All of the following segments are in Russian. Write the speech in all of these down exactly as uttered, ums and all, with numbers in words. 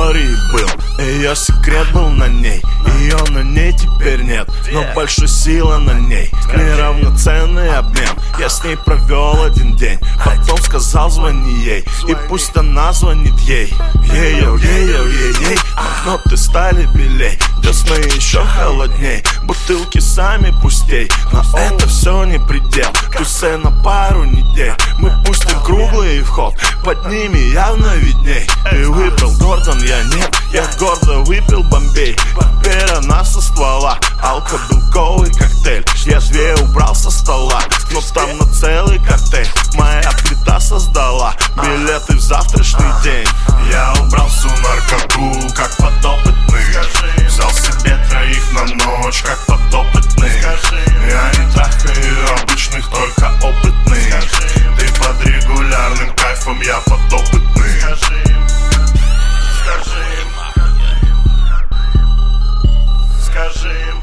истории был. Ее секрет был на ней, ее на ней теперь нет, но большой силы на ней, неравноценный обмен. Я с ней провел один день, потом сказал звони ей, и пусть она звонит ей. Ей-йоу, ей-йоу, ей-ей, банкноты стали белей, весны еще холодней, бутылки сами пустей. Но это все не предел, пусть на пару недель мы пустим круглый вход, под ними явно видней. Ты выбрал Гордон, я нет, я гордо выпил Бомбей. Теперь она со ствола, алко-белковый коктейль. Я две убрал со стола, но там на целый картель моя плита создала билеты в завтрашний день. Я убрал всю наркоту, как подопытный. Взял себе троих на ночь, как подопытный. Я не трахаю обычных, только опытных. Ты под регулярным кайфом, я подопытный. Скажи им, скажи им, скажи им,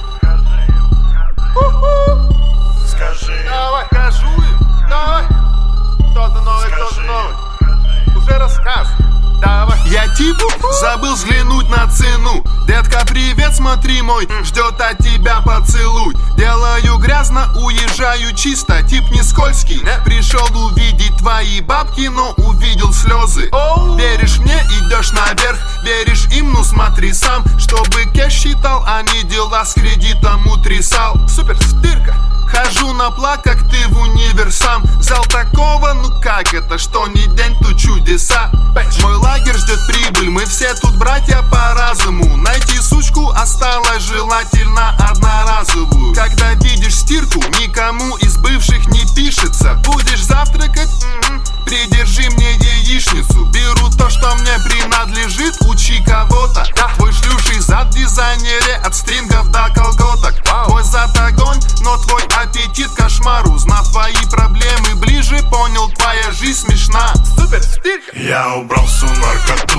скажи им. Давай, скажу им, давай. Кто-то новый, кто-то новый. Уже рассказывай. Давай. Я типа забыл взглянуть на цену. Детка, привет, смотри мой, ждет от тебя поцелуй. Делаю грязно, уезжаю чисто, тип не скользкий. Пришел увидеть твои бабки, но увидел слезы. Веришь мне, идешь наверх, веришь им, ну смотри сам. Чтобы кэш считал, а не дела с кредитом утрясал. Супер, стырка. Хожу на плак, как ты в универсам. Взял такого, ну как это, что не день, то чудеса. Мой лагерь ждет прибыль, мы все тут братья по разуму. Найти сучку осталось желательно одноразовую. Когда видишь стирку, никому из бывших не пишется. Будешь завтракать? М-м, придержи мне яичницу. Беру то, что мне принадлежит, учи кого-то. Твой шлюший зад в дизайнере, от стрингов до колготок. Твой зад огонь, но твой аппетит кошмар. Узнав твои проблемы ближе, понял, твоя жизнь смешна. Супер, стырка. Я убрал всю наркоту,